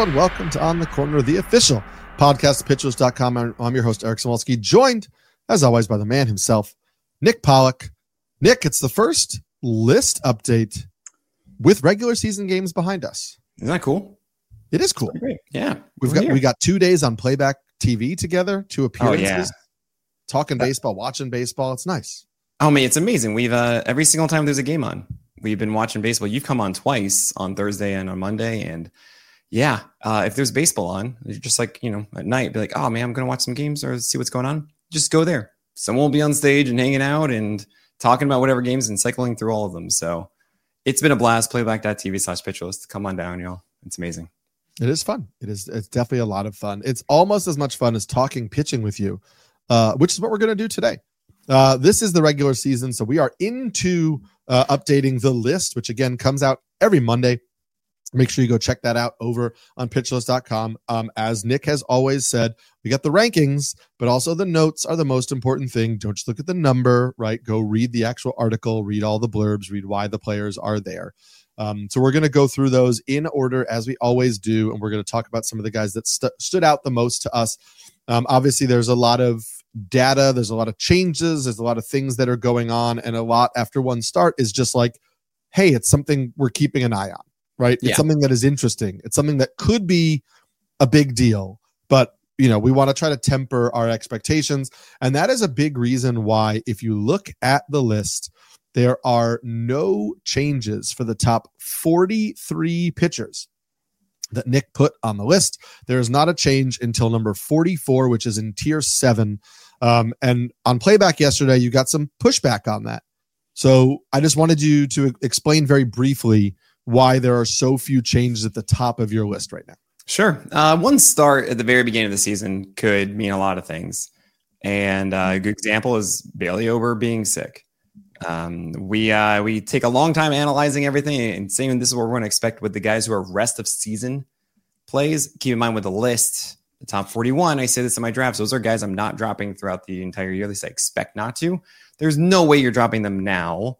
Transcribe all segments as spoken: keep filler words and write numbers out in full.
Hello and welcome to On the Corner, the official podcast of pitchers dot com. I'm, I'm your host, Eric Samolsky, joined, as always, by the man himself, Nick Pollack. Nick, it's the first list update with regular season games behind us. Isn't that cool? It is cool. Great. Yeah. We've got here. we got two days on playback T V together, two appearances, oh, yeah. talking baseball, watching baseball. It's nice. Oh, man, it's amazing. We've uh, every single time there's a game on, we've been watching baseball. You've come on twice, on Thursday and on Monday, and yeah, uh, if there's baseball on, you're just like, you know, at night, be like, oh man, I'm going to watch some games or see what's going on. Just go there. Someone will be on stage and hanging out and talking about whatever games and cycling through all of them. So it's been a blast. Playback dot T V slash pitcher list. Come on down, y'all. It's amazing. It is fun. It is. It's definitely a lot of fun. It's almost as much fun as talking pitching with you, uh, which is what we're going to do today. Uh, this is the regular season. So we are into uh, updating the list, which again comes out every Monday. Make sure you go check that out over on pitch list dot com. Um, as Nick has always said, we got the rankings, but also the notes are the most important thing. Don't just look at the number, right? Go read the actual article, read all the blurbs, read why the players are there. Um, so we're going to go through those in order as we always do, and we're going to talk about some of the guys that st- stood out the most to us. Um, obviously, there's a lot of data. There's a lot of changes. There's a lot of things that are going on, and a lot after one start is just like, hey, it's something we're keeping an eye on. Right. It's yeah. something that is interesting. It's something that could be a big deal, but you know, we want to try to temper our expectations. And that is a big reason why, if you look at the list, there are no changes for the top forty-three pitchers that Nick put on the list. There is not a change until number forty-four, which is in tier seven. Um, and on playback yesterday, you got some pushback on that. So I just wanted you to explain very briefly why there are so few changes at the top of your list right now. Sure. Uh, one start at the very beginning of the season could mean a lot of things. And uh, a good example is Bailey Ober being sick. Um, we uh, we take a long time analyzing everything and saying this is what we're going to expect with the guys who are rest of season plays. Keep in mind with the list, the top forty-one, I say this in my drafts, those are guys I'm not dropping throughout the entire year. At least I expect not to. There's no way you're dropping them now.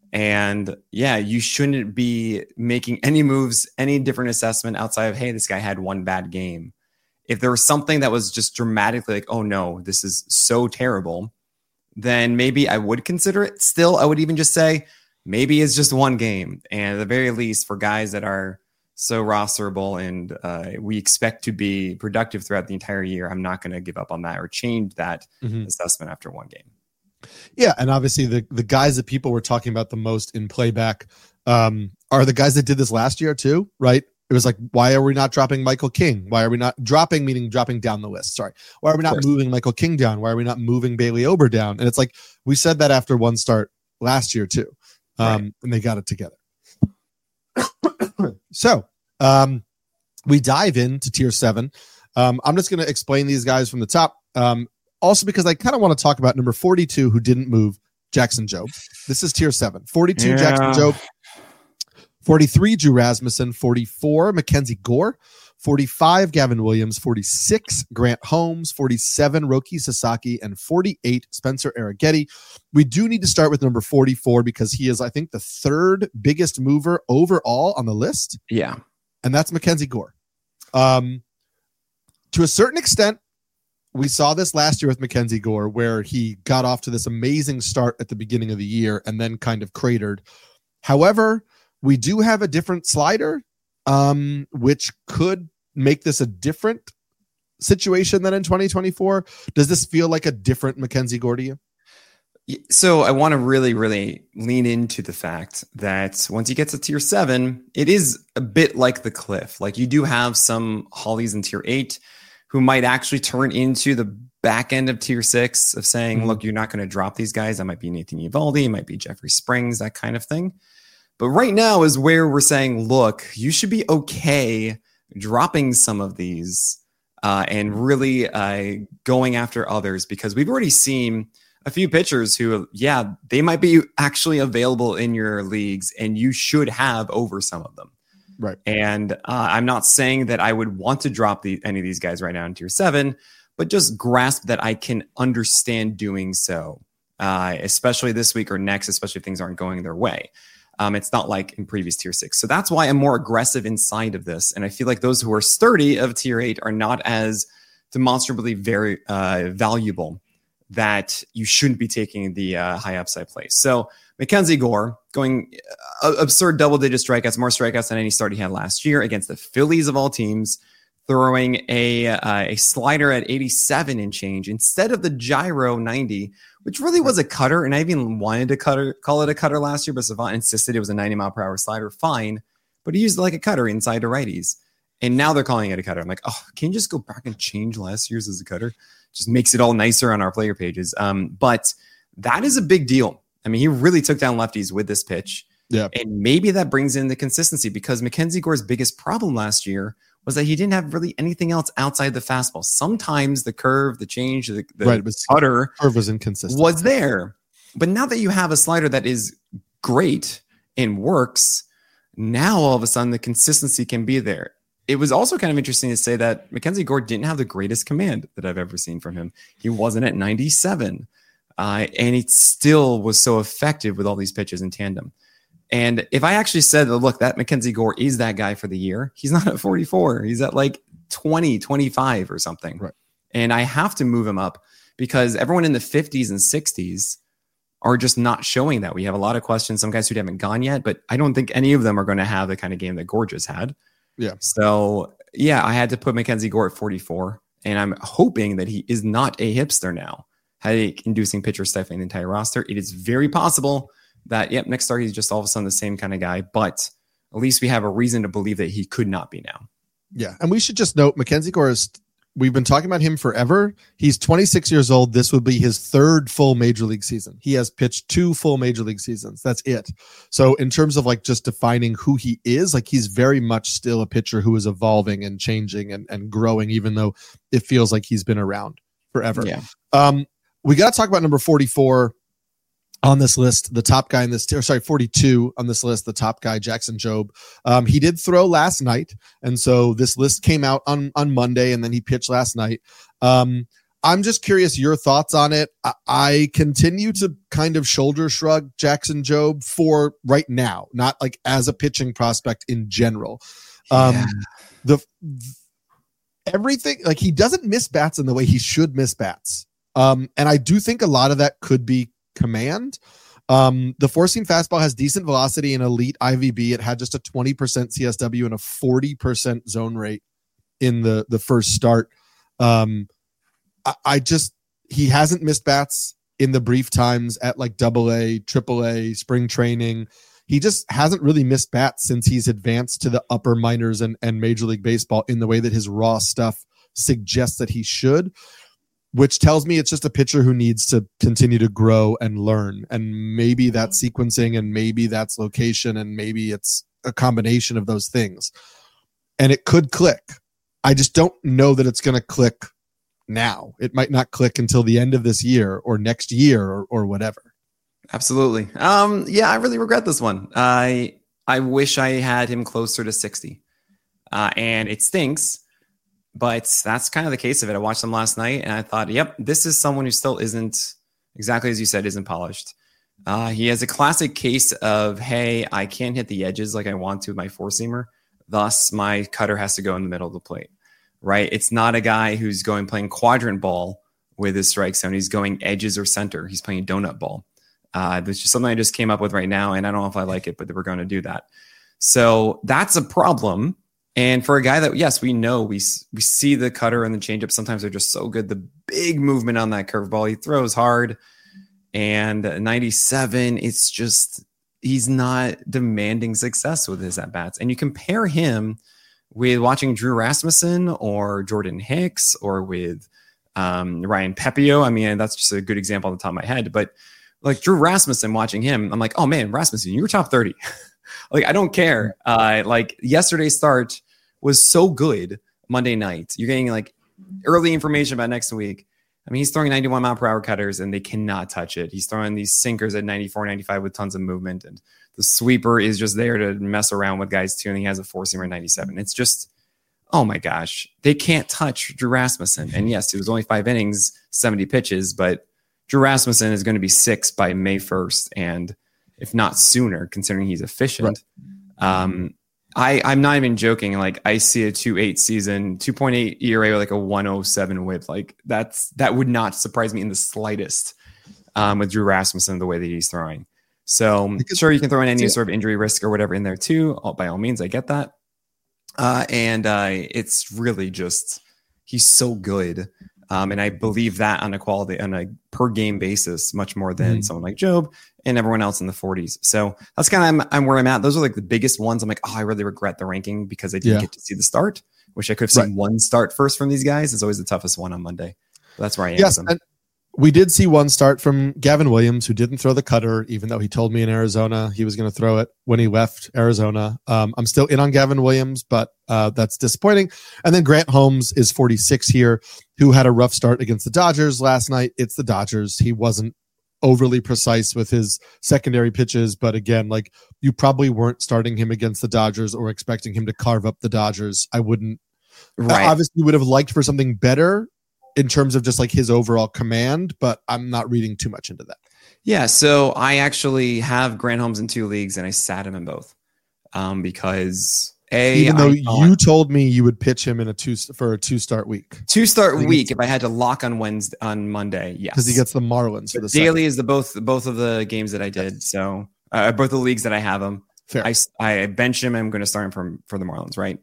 And yeah, you shouldn't be making any moves, any different assessment outside of, hey, this guy had one bad game. If there was something that was just dramatically like, oh no, this is so terrible, then maybe I would consider it. Still, I would even just say maybe it's just one game. And at the very least, for guys that are so rosterable and uh, we expect to be productive throughout the entire year, I'm not going to give up on that or change that mm-hmm. assessment after one game. Yeah, and obviously the, the guys that people were talking about the most in playback um, are the guys that did this last year too, right? It was like, why are we not dropping Michael King? Why are we not dropping, meaning dropping down the list? Sorry. Why are we not moving Michael King down? Why are we not moving Bailey Ober down? And it's like, we said that after one start last year too. Um, right. And they got it together. So um, we dive into tier seven. Um, I'm just going to explain these guys from the top. Um, Also, because I kind of want to talk about number forty-two, who didn't move, Jackson Jobe. This is tier seven. forty-two, yeah. Jackson Jobe. forty-three, Drew Rasmussen. forty-four, Mackenzie Gore. forty-five, Gavin Williams. forty-six, Grant Holmes. forty-seven, Roki Sasaki. And forty-eight, Spencer Arrighetti. We do need to start with number forty-four because he is, I think, the third biggest mover overall on the list. Yeah. And that's Mackenzie Gore. Um, to a certain extent, we saw this last year with Mackenzie Gore, where he got off to this amazing start at the beginning of the year and then kind of cratered. However, we do have a different slider, um, which could make this a different situation than in twenty twenty-four. Does this feel like a different Mackenzie Gore to you? So I want to really, really lean into the fact that once you get to tier seven, it is a bit like the cliff. Like you do have some Hollies in tier eight who might actually turn into the back end of tier six of saying, mm-hmm. look, you're not going to drop these guys. That might be Nathan Eovaldi, it might be Jeffrey Springs, that kind of thing. But right now is where we're saying, look, you should be okay dropping some of these uh, and really uh, going after others, because we've already seen a few pitchers who, yeah, they might be actually available in your leagues and you should have over some of them. Right. And uh, I'm not saying that I would want to drop the, any of these guys right now in tier seven, but just grasp that I can understand doing so, uh, especially this week or next, especially if things aren't going their way. Um, it's not like in previous tier six. So that's why I'm more aggressive inside of this. And I feel like those who are sturdy of tier eight are not as demonstrably very uh, valuable that you shouldn't be taking the uh, high upside place. So Mackenzie Gore going uh, absurd double digit strikeouts, more strikeouts than any start he had last year against the Phillies of all teams, throwing a uh, a slider at eighty-seven and change instead of the gyro ninety, which really was a cutter. And I even wanted to cutter, call it a cutter last year, but Savant insisted it was a ninety mile per hour slider. Fine. But he used it like a cutter inside to righties. And now they're calling it a cutter. I'm like, oh, can you just go back and change last year's as a cutter? Just makes it all nicer on our player pages. Um, but that is a big deal. I mean, he really took down lefties with this pitch. Yeah. And maybe that brings in the consistency, because Mackenzie Gore's biggest problem last year was that he didn't have really anything else outside the fastball. Sometimes the curve, the change, the, the right, cutter curve was inconsistent. Was there. But now that you have a slider that is great and works, now all of a sudden the consistency can be there. It was also kind of interesting to say that Mackenzie Gore didn't have the greatest command that I've ever seen from him. He wasn't at ninety-seven, uh, and it still was so effective with all these pitches in tandem. And if I actually said, look, that Mackenzie Gore is that guy for the year, he's not at forty-four. He's at like twenty, twenty-five or something. Right. And I have to move him up because everyone in the fifties and sixties are just not showing that. We have a lot of questions, some guys who haven't gone yet, but I don't think any of them are going to have the kind of game that Gore just had. Yeah. So, yeah, I had to put Mackenzie Gore at forty-four, and I'm hoping that he is not a hipster now. Headache-inducing pitcher stifling the entire roster. It is very possible that, yep, next start he's just all of a sudden the same kind of guy, but at least we have a reason to believe that he could not be now. Yeah, and we should just note Mackenzie Gore is, we've been talking about him forever. He's twenty-six years old. This would be his third full major league season. He has pitched two full major league seasons. That's it. So in terms of like just defining who he is, like he's very much still a pitcher who is evolving and changing and, and growing, even though it feels like he's been around forever. Yeah. Um, we got to talk about number forty-four on this list, the top guy in this tier, sorry, forty-two on this list, the top guy, Jackson Jobe. Um, he did throw last night. And so this list came out on, on Monday, and then he pitched last night. Um, I'm just curious your thoughts on it. I, I continue to kind of shoulder shrug Jackson Jobe for right now, not like as a pitching prospect in general. Um, yeah. the everything, like he doesn't miss bats in the way he should miss bats. Um, and I do think a lot of that could be command. Um, the four seam fastball has decent velocity and elite I V B. It had just a twenty percent C S W and a forty percent zone rate in the, the first start. Um, I, I just, he hasn't missed bats in the brief times at like double A, triple A, spring training. He just hasn't really missed bats since he's advanced to the upper minors and, and Major League Baseball in the way that his raw stuff suggests that he should, which tells me it's just a pitcher who needs to continue to grow and learn. And maybe that's sequencing, and maybe that's location, and maybe it's a combination of those things. And it could click. I just don't know that it's going to click now. It might not click until the end of this year or next year or, or whatever. Absolutely. Um, yeah, I really regret this one. I I wish I had him closer to sixty. Uh, and it stinks. But that's kind of the case of it. I watched them last night and I thought, yep, this is someone who still isn't, exactly as you said, isn't polished. Uh, he has a classic case of, hey, I can't hit the edges like I want to with my four-seamer. Thus, my cutter has to go in the middle of the plate, right? It's not a guy who's going playing quadrant ball with his strike zone. He's going edges or center. He's playing donut ball. Uh, this is something I just came up with right now, and I don't know if I like it, but we're going to do that. So that's a problem. And for a guy that, yes, we know, we we see the cutter and the changeup. Sometimes they're just so good. The big movement on that curveball. He throws hard. And ninety-seven, it's just, he's not demanding success with his at-bats. And you compare him with watching Drew Rasmussen or Jordan Hicks or with um, Ryan Pepio. I mean, that's just a good example on the top of my head. But like Drew Rasmussen, watching him, I'm like, oh man, Rasmussen, you were top thirty. Like, I don't care. Uh, like yesterday's start was so good Monday night. You're getting like early information about next week. I mean, he's throwing ninety-one mile per hour cutters and they cannot touch it. He's throwing these sinkers at ninety-four, ninety-five with tons of movement. And the sweeper is just there to mess around with guys too. And he has a four seamer at ninety-seven. It's just, oh my gosh, they can't touch Drew Rasmussen. And yes, it was only five innings, seventy pitches, but Drew Rasmussen is going to be six by May first. And if not sooner, considering he's efficient. Right. Um, I, I'm not even joking. Like I see a two eight season, two point eight E R A with like a one oh seven whip. Like that's that would not surprise me in the slightest um, with Drew Rasmussen the way that he's throwing. So sure, you can throw in any sort of injury risk or whatever in there too. By all means, I get that. Uh, and uh, it's really just he's so good. Um, and I believe that on a quality on a per game basis, much more than mm. someone like Job and everyone else in the forties. So that's kind of I'm, I'm where I'm at. Those are like the biggest ones. I'm like, oh, I really regret the ranking because I didn't yeah. get to see the start. Wish I could have seen right. one start first from these guys. It's always the toughest one on Monday. But that's where I am. Yes, and we did see one start from Gavin Williams, who didn't throw the cutter, even though he told me in Arizona he was going to throw it when he left Arizona. Um, I'm still in on Gavin Williams, but uh, that's disappointing. And then Grant Holmes is forty-six here, who had a rough start against the Dodgers last night. It's the Dodgers. He wasn't overly precise with his secondary pitches, but again, like you probably weren't starting him against the Dodgers or expecting him to carve up the Dodgers. I wouldn't. Right. Obviously, you would have liked for something better in terms of just like his overall command, but I'm not reading too much into that. Yeah. So I actually have Grant Holmes in two leagues and I sat him in both um, because a, even though you told me you would pitch him in a two for a two start week, two start week. If I had to lock on Wednesday on Monday, yes, because he gets the Marlins for the daily second. Is the both, both of the games that I did. So uh, both the leagues that I have him, Fair. I, I bench him. I'm going to start him from, for the Marlins. Right.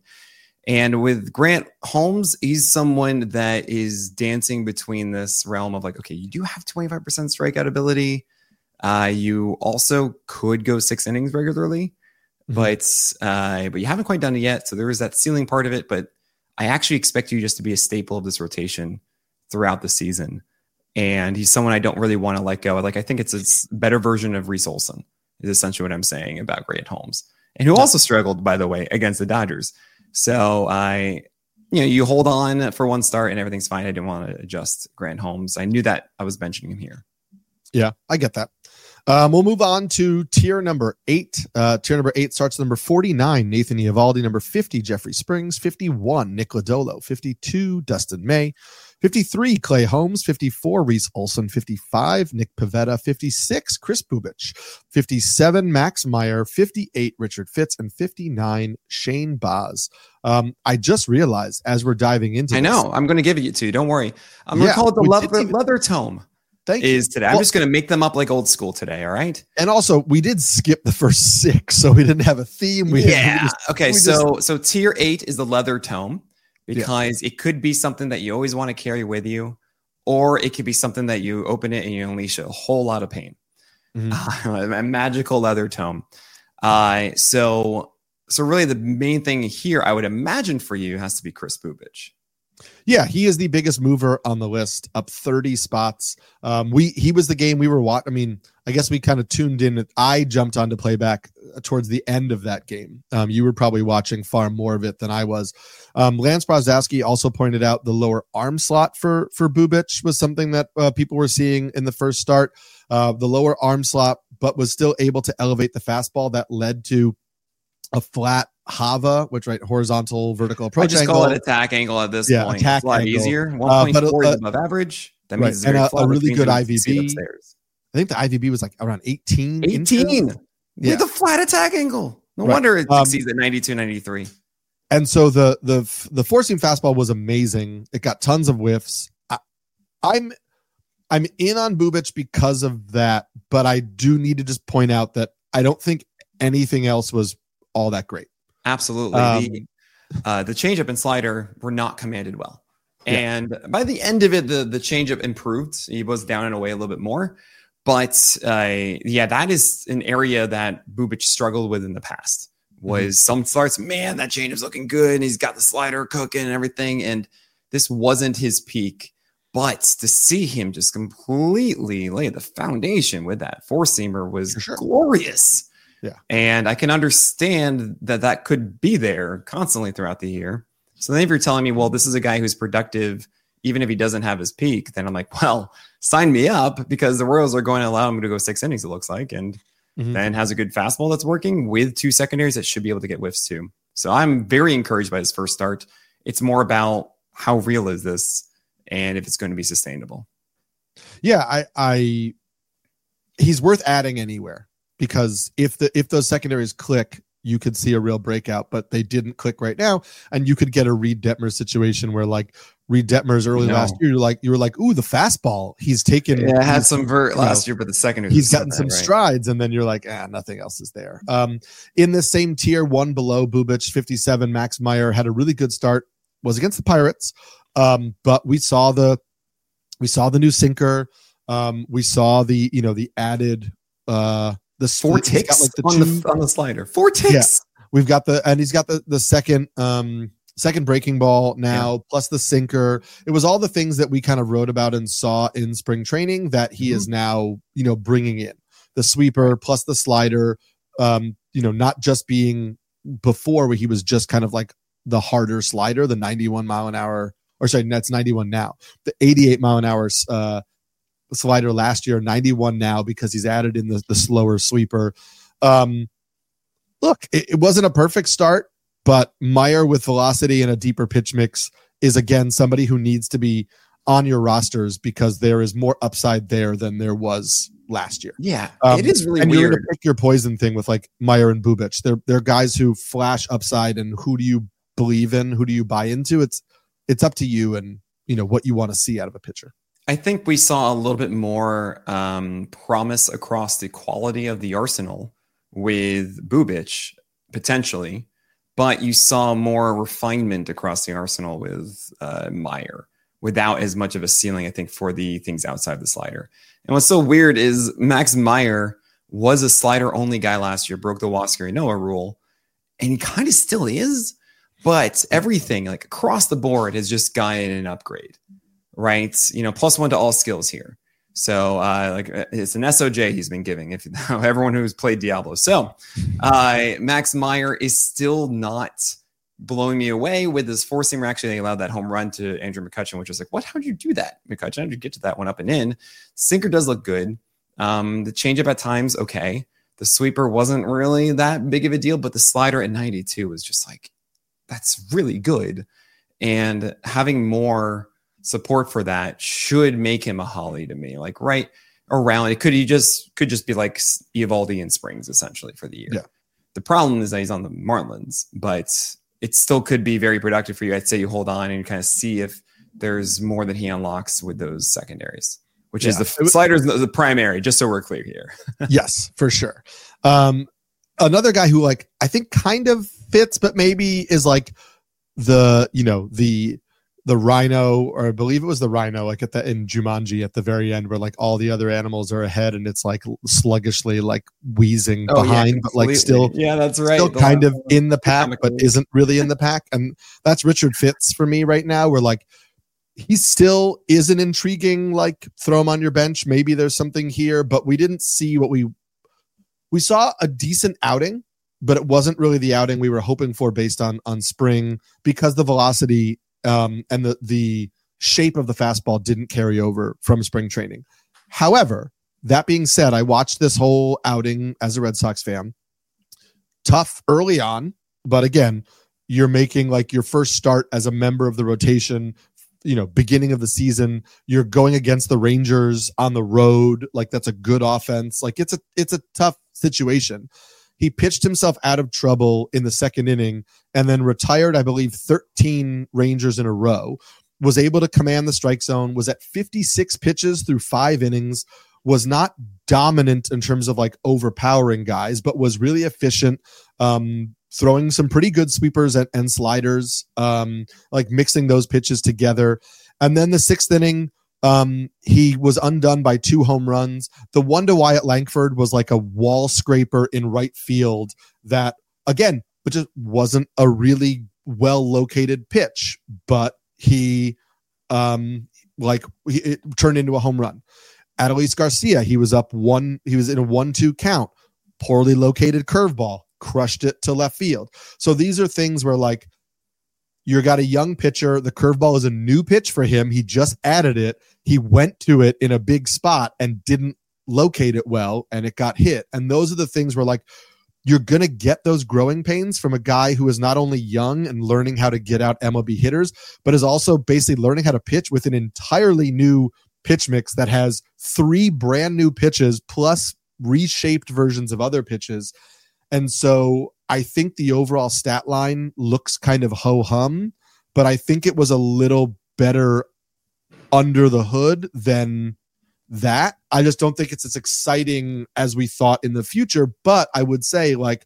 And with Grant Holmes, he's someone that is dancing between this realm of like, okay, you do have twenty-five percent strikeout ability. Uh, you also could go six innings regularly, mm-hmm. but uh, but you haven't quite done it yet. So there is that ceiling part of it. But I actually expect you just to be a staple of this rotation throughout the season. And he's someone I don't really want to let go. Like I think it's a better version of Reese Olson is essentially what I'm saying about Grant Holmes, and who also struggled, by the way, against the Dodgers. So I, you know, you hold on for one start and everything's fine. I didn't want to adjust Grant Holmes. I knew that I was benching him here. Yeah, I get that. Um, we'll move on to tier number eight. Uh, tier number eight starts at number forty-nine, Nathan Eovaldi. Number fifty, Jeffrey Springs. fifty-one, Nick Lodolo. fifty-two, Dustin May. fifty-three, Clay Holmes. fifty-four, Reese Olson. fifty-five, Nick Pivetta. fifty-six, Chris Bubich. fifty-seven, Max Meyer. fifty-eight, Richard Fitz. And fifty-nine, Shane Baz. Um, I just realized as we're diving into I this, know. I'm going to give it to you. Don't worry. I'm going to yeah, call it the leather, even, leather tome. Thank is you. today. I'm well, just going to make them up like old school today. All right. And also, we did skip the first six, so we didn't have a theme. We yeah. We just, okay. We so just, so tier eight is the leather tome. Because yeah. it could be something that you always want to carry with you, or it could be something that you open it and you unleash a whole lot of pain. Mm-hmm. Uh, a magical leather tome. Uh, so, so really the main thing here, I would imagine for you, has to be Chris Bubich. Yeah, he is the biggest mover on the list, up thirty spots. Um, we he was the game we were watching. I mean, I guess we kind of tuned in. I jumped onto playback towards the end of that game. Um, you were probably watching far more of it than I was. Um, Lance Brozdowski also pointed out the lower arm slot for for Bubich was something that uh, people were seeing in the first start. Uh, the lower arm slot, but was still able to elevate the fastball. That led to a flat Hava, which right horizontal vertical approach. I just angle. call it attack angle at this yeah, point. Attack it's a lot angle. easier. one point four uh, uh, is above average. That right. means it's and very a, flat, a really good I V B. Upstairs. I think the I V B was like around eighteen. eighteen yeah. with a flat attack angle. No right. wonder it um, exceeds at ninety-two, ninety-three. And so the the the four seam fastball was amazing. It got tons of whiffs. I, I'm I'm in on Bubich because of that, but I do need to just point out that I don't think anything else was all that great. Absolutely. Um, the, uh, the changeup and slider were not commanded well. Yeah. And by the end of it, the, the changeup improved. He was down and away a little bit more. But uh, yeah, that is an area that Bubich struggled with in the past. Was mm-hmm. some starts, man, that changeup's looking good. And he's got the slider cooking and everything. And this wasn't his peak. But to see him just completely lay the foundation with that four-seamer was sure. glorious. Yeah. And I can understand that that could be there constantly throughout the year. So then if you're telling me, well, this is a guy who's productive, even if he doesn't have his peak, then I'm like, well, sign me up because the Royals are going to allow him to go six innings, it looks like. And mm-hmm. then has a good fastball that's working with two secondaries that should be able to get whiffs too. So I'm very encouraged by his first start. It's more about how real is this and if it's going to be sustainable. Yeah, I, I he's worth adding anywhere. because if the if those secondaries click, you could see a real breakout, but they didn't click right now. And you could get a Reed Detmers situation where like Reed Detmers early no. last year, you're like, you were like, ooh, the fastball. He's taken. Yeah, had some vert last know, year, but the second he's gotten some that, right? strides, and then you're like, ah, nothing else is there. Um, in the same tier, one below Bubic, fifty-seven, Max Meyer had a really good start, was against the Pirates. Um, but we saw the we saw the new sinker. Um, we saw the, you know, the added uh the four ticks like the on two, the on the slider. Four ticks. Yeah. We've got the and he's got the the second um second breaking ball now, yeah. plus the sinker. It was all the things that we kind of wrote about and saw in spring training that he mm-hmm. is now, you know, bringing in. The sweeper plus the slider, um, you know, not just being before where he was just kind of like the harder slider, the ninety-one mile an hour, or sorry, that's ninety-one now. The eighty-eight mile an hour uh, slider last year, ninety-one now because he's added in the, the slower sweeper. Um, look, it, it wasn't a perfect start, but Meyer with velocity and a deeper pitch mix is, again, somebody who needs to be on your rosters because there is more upside there than there was last year. Yeah, um, it is really and weird. You're going to pick your poison thing with like Meyer and Bubic. They're, they're guys who flash upside, and who do you believe in? Who do you buy into? It's it's up to you and, you know, what you want to see out of a pitcher. I think we saw a little bit more um, promise across the quality of the arsenal with Bubic, potentially, but you saw more refinement across the arsenal with uh, Meyer without as much of a ceiling, I think, for the things outside the slider. And what's so weird is Max Meyer was a slider-only guy last year, broke the Huascar Ynoa rule, and he kind of still is, but everything, like across the board, has just gotten an upgrade. Right, you know, plus one to all skills here. So, uh, like, it's an S O J he's been giving. If everyone who's played Diablo, so uh, Max Meyer is still not blowing me away with his four seamer. Actually, they allowed that home run to Andrew McCutchen, which was like, what? How did you do that, McCutchen? How did you get to that one up and in? Sinker does look good. Um, the changeup at times, okay. The sweeper wasn't really that big of a deal, but the slider at ninety-two was just like, that's really good. And having more support for that should make him a Holly to me, like right around it. Could he just could just be like Eovaldi in Springs essentially for the year. Yeah. The problem is that he's on the Marlins, but it still could be very productive for you. I'd say you hold on and kind of see if there's more that he unlocks with those secondaries, which yeah. is the sliders, the primary, just so we're clear here. Yes, for sure. Um, another guy who like I think kind of fits, but maybe is like the, you know, the the rhino, or I believe it was the rhino, like at the in Jumanji at the very end, where like all the other animals are ahead and it's like sluggishly like wheezing oh, behind, yeah, but like still, yeah, that's right, still the kind of in the pack, but isn't really in the pack. And that's Richard Fitts for me right now. Where like he still is an intriguing, like throw him on your bench. Maybe there's something here, but we didn't see what we we saw a decent outing, but it wasn't really the outing we were hoping for based on on spring, because the velocity um, and the the shape of the fastball didn't carry over from spring training. However, that being said, I watched this whole outing as a Red Sox fan. Tough early on, but again, you're making like your first start as a member of the rotation, you know, beginning of the season. You're going against the Rangers on the road. Like that's a good offense. Like it's a it's a tough situation. He pitched himself out of trouble in the second inning and then retired, I believe, thirteen Rangers in a row, was able to command the strike zone, was at fifty-six pitches through five innings, was not dominant in terms of like overpowering guys, but was really efficient, um, throwing some pretty good sweepers and, and sliders, um, like mixing those pitches together. And then the sixth inning, Um, he was undone by two home runs. The one to Wyatt Langford was like a wall scraper in right field that, again, which just wasn't a really well located pitch, but he, um, like he, it turned into a home run. Adolis Garcia, he was up one, he was in a one two count, poorly located curveball, crushed it to left field. So these are things where like, you got a young pitcher. The curveball is a new pitch for him. He just added it. He went to it in a big spot and didn't locate it well, and it got hit. And those are the things where like you're going to get those growing pains from a guy who is not only young and learning how to get out M L B hitters, but is also basically learning how to pitch with an entirely new pitch mix that has three brand new pitches plus reshaped versions of other pitches. And so I think the overall stat line looks kind of ho-hum, but I think it was a little better under the hood than that. I just don't think it's as exciting as we thought in the future. But I would say, like,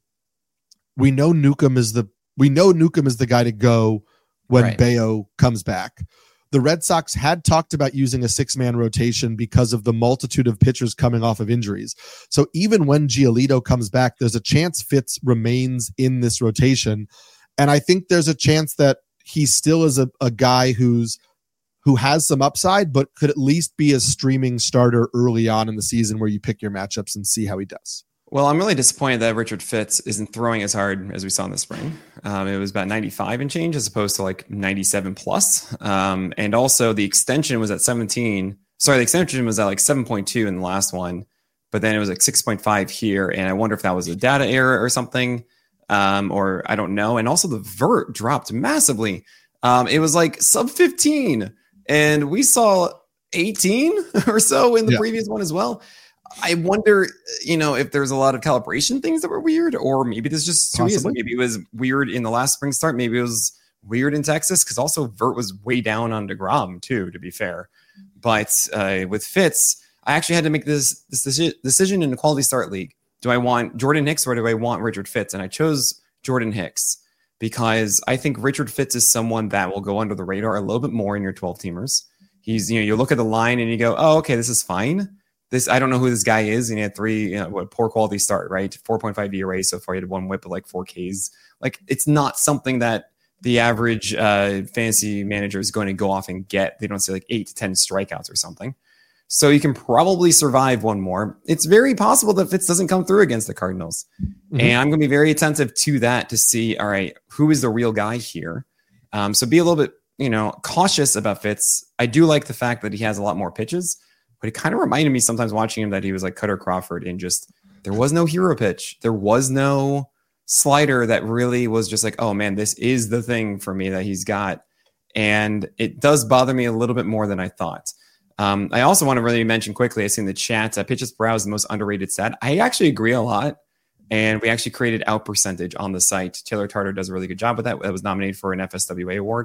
we know Newcomb is the we know Newcomb is the guy to go when right. Bayo comes back. The Red Sox had talked about using a six-man rotation because of the multitude of pitchers coming off of injuries. So even when Giolito comes back, there's a chance Fitz remains in this rotation. And I think there's a chance that he still is a, a guy who's who has some upside, but could at least be a streaming starter early on in the season where you pick your matchups and see how he does. Well, I'm really disappointed that Richard Fitz isn't throwing as hard as we saw in the spring. Um, it was about ninety-five and change as opposed to like ninety-seven plus. Um, and also the extension was at seventeen. Sorry, the extension was at like seven point two in the last one, but then it was like six point five here. And I wonder if that was a data error or something, um, or I don't know. And also the vert dropped massively. Um, it was like sub fifteen, and we saw eighteen or so in the yeah. previous one as well. I wonder, you know, if there's a lot of calibration things that were weird, or maybe there's just too easy. Maybe it was weird in the last spring start. Maybe it was weird in Texas, because also Vert was way down on DeGrom too, to be fair. But uh, with Fitz, I actually had to make this this decision in the quality start league. Do I want Jordan Hicks or do I want Richard Fitz? And I chose Jordan Hicks because I think Richard Fitz is someone that will go under the radar a little bit more in your twelve teamers. He's, you know, you look at the line and you go, oh, okay, this is fine. This, I don't know who this guy is. And he had three, you know, what, poor quality start, right? four point five E R A so far. He had one whip of like four Ks. Like, it's not something that the average uh, fantasy manager is going to go off and get. They don't say like eight to ten strikeouts or something. So you can probably survive one more. It's very possible that Fitz doesn't come through against the Cardinals. Mm-hmm. And I'm going to be very attentive to that to see, all right, who is the real guy here? Um, so be a little bit, you know, cautious about Fitz. I do like the fact that he has a lot more pitches. But it kind of reminded me sometimes watching him that he was like Cutter Crawford, and just there was no hero pitch. There was no slider that really was just like, oh man, this is the thing for me that he's got. And it does bother me a little bit more than I thought. Um, I also want to really mention quickly, I see in the chat, uh, pitches per hour is the most underrated stat. I actually agree a lot. And we actually created out percentage on the site. Taylor Tarter does a really good job with that. That was nominated for an F S W A award.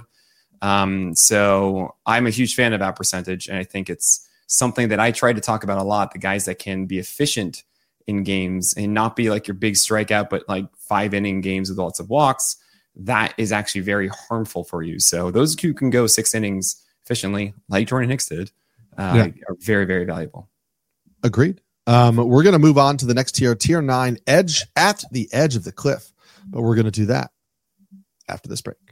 Um, so I'm a huge fan of out percentage, and I think it's something that I try to talk about a lot, the guys that can be efficient in games and not be like your big strikeout, but like five inning games with lots of walks. That is actually very harmful for you. So those who can go six innings efficiently, like Jordan Hicks did, uh, yeah. are very, very valuable. Agreed. Um, we're going to move on to the next tier, tier nine, edge at the edge of the cliff, but we're going to do that after this break.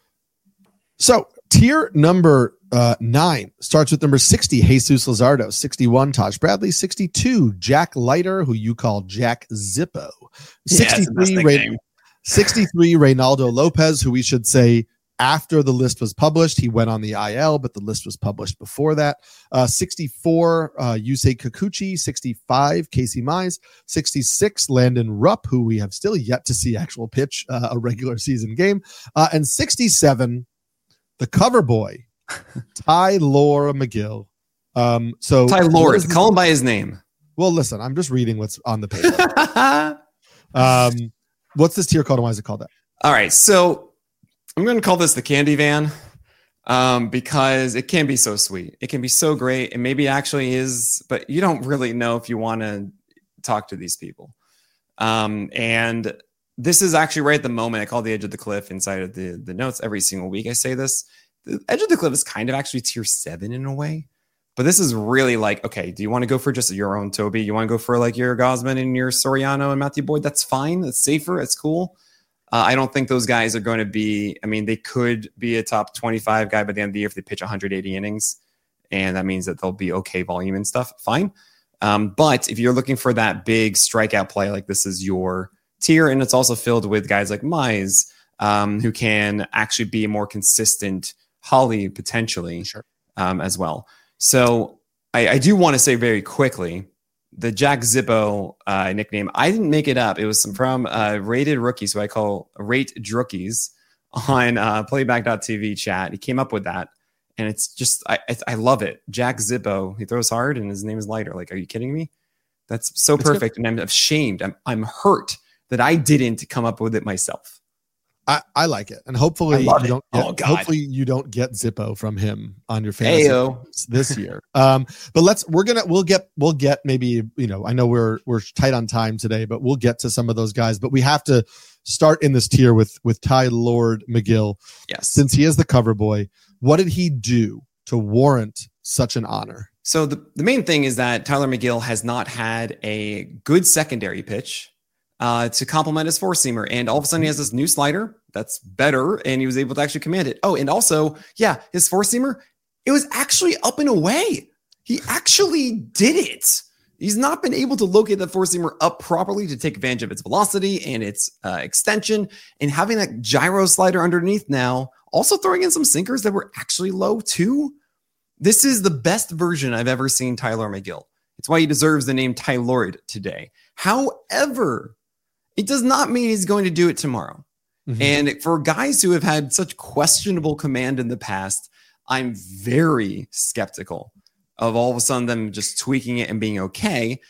So tier number uh, nine starts with number sixty, Jesus Luzardo, sixty-one, Taj Bradley, sixty-two, Jack Leiter, who you call Jack Zippo, sixty-three, yeah, Ray- sixty-three, Reynaldo Lopez, who we should say after the list was published, he went on the I L, but the list was published before that. Uh, sixty-four, uh, Yusei Kikuchi, sixty-five, Casey Mize, sixty-six, Landon Rupp, who we have still yet to see actual pitch uh, a regular season game, uh, and sixty-seven, the cover boy, Tylor Megill. Um, so Tylor, call him by his name. Well, listen, I'm just reading what's on the paper. um, what's this tier called, and why is it called that? All right, so I'm going to call this the candy van um, because it can be so sweet. It can be so great, and maybe it actually is, but you don't really know if you want to talk to these people. Um, and this is actually right at the moment. I call the edge of the cliff inside of the, the notes every single week. I say this. The edge of the cliff is kind of actually tier seven in a way, but this is really like, okay, do you want to go for just your own Toby? You want to go for like your Gosman and your Soriano and Matthew Boyd? That's fine. That's safer. That's cool. Uh, I don't think those guys are going to be, I mean, they could be a top twenty-five guy by the end of the year if they pitch one hundred eighty innings. And that means that they'll be okay volume and stuff. Fine. Um, but if you're looking for that big strikeout play, like this is your tier, and it's also filled with guys like Mize, um, who can actually be a more consistent Holly potentially, sure. um, as well. So I, I do want to say very quickly, the Jack Zippo uh, nickname, I didn't make it up. It was from uh, Rated Rookies, who I call Rate Drookies on uh, playback dot t v chat. He came up with that, and it's just, I, I I love it. Jack Zippo, he throws hard, and his name is Leiter. Like, are you kidding me? That's so It's perfect. Good. And I'm ashamed. I'm, I'm hurt that I didn't come up with it myself. I, I like it, and hopefully you it. don't. Get, oh, God. Hopefully you don't get Zippo from him on your fantasy Ayo. this year. Um, but let's we're gonna we'll get we'll get maybe you know I know we're we're tight on time today, but we'll get to some of those guys. But we have to start in this tier with with Tylor Megill. Yes, since he is the cover boy, what did he do to warrant such an honor? So the the main thing is that Tylor Megill has not had a good secondary pitch Uh, to complement his four seamer. And all of a sudden he has this new slider that's better and he was able to actually command it. Oh, and also, yeah, his four seamer, it was actually up and away. He actually did it. He's not been able to locate the four seamer up properly to take advantage of its velocity and its uh, extension, and having that gyro slider underneath now, also throwing in some sinkers that were actually low too. This is the best version I've ever seen Tylor Megill. It's why he deserves the name Tylorid today. However, it does not mean he's going to do it tomorrow. Mm-hmm. And for guys who have had such questionable command in the past, I'm very skeptical of all of a sudden them just tweaking it and being okay.